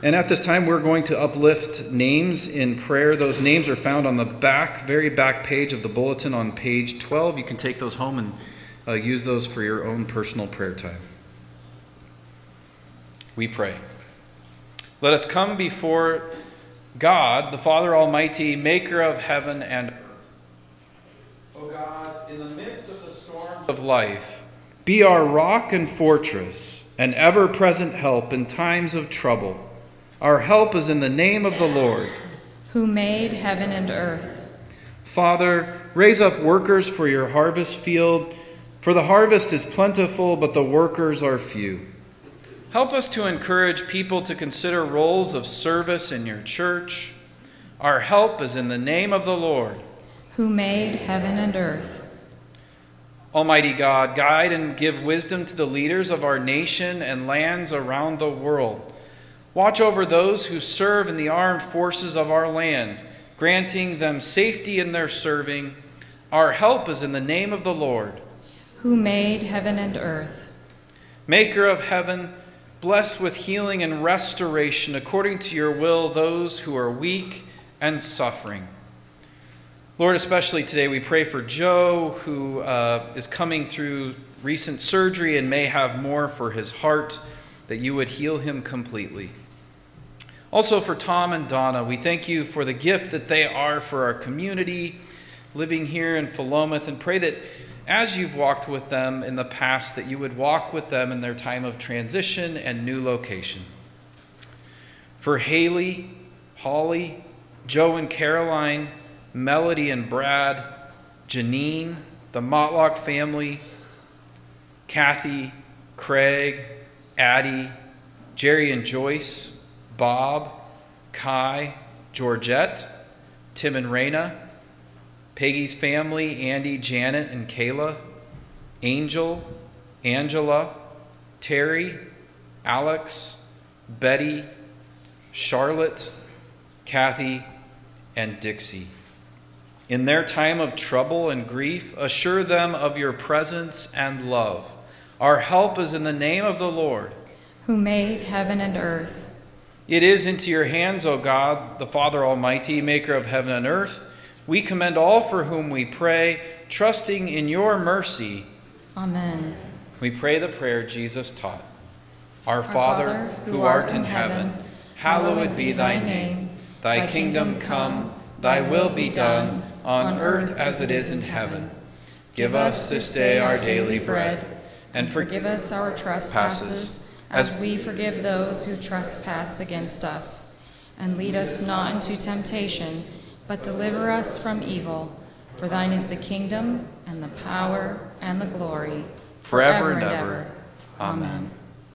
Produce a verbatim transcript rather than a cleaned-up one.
And at this time, we're going to uplift names in prayer. Those names are found on the back, very back page of the bulletin on page twelve. You can take those home and uh, use those for your own personal prayer time. We pray. Let us come before God, the Father Almighty, maker of heaven and earth. O God, in the midst of the storms of life, be our rock and fortress, an ever-present help in times of trouble. Our help is in the name of the Lord, who made heaven and earth. Father, raise up workers for your harvest field, for the harvest is plentiful, but the workers are few. Help us to encourage people to consider roles of service in your church. Our help is in the name of the Lord, who made heaven and earth. Almighty God, guide and give wisdom to the leaders of our nation and lands around the world. Watch over those who serve in the armed forces of our land, granting them safety in their serving. Our help is in the name of the Lord, who made heaven and earth. Maker of heaven, bless with healing and restoration according to your will those who are weak and suffering. Lord, especially today we pray for Joe, who uh, is coming through recent surgery and may have more for his heart, that you would heal him completely. Also for Tom and Donna, we thank you for the gift that they are for our community living here in Philomath, and pray that as you've walked with them in the past, that you would walk with them in their time of transition and new location. For Haley, Holly, Joe and Caroline, Melody and Brad, Janine, the Motlock family, Kathy, Craig, Addie, Jerry and Joyce, Bob, Kai, Georgette, Tim and Raina, Peggy's family, Andy, Janet, and Kayla, Angel, Angela, Terry, Alex, Betty, Charlotte, Kathy, and Dixie. In their time of trouble and grief, assure them of your presence and love. Our help is in the name of the Lord, who made heaven and earth. It is into your hands, O God, the Father Almighty, maker of heaven and earth. We commend all for whom we pray, trusting in your mercy. Amen. We pray the prayer Jesus taught. Our, Our Father, Father, who art in heaven, hallowed be thy name. Thy kingdom come, thy will be done, on earth as it is in heaven. Give us this day our daily bread, and forgive us our trespasses, as we forgive those who trespass against us. And lead us not into temptation, but deliver us from evil. For thine is the kingdom, and the power, and the glory, forever and ever. Amen.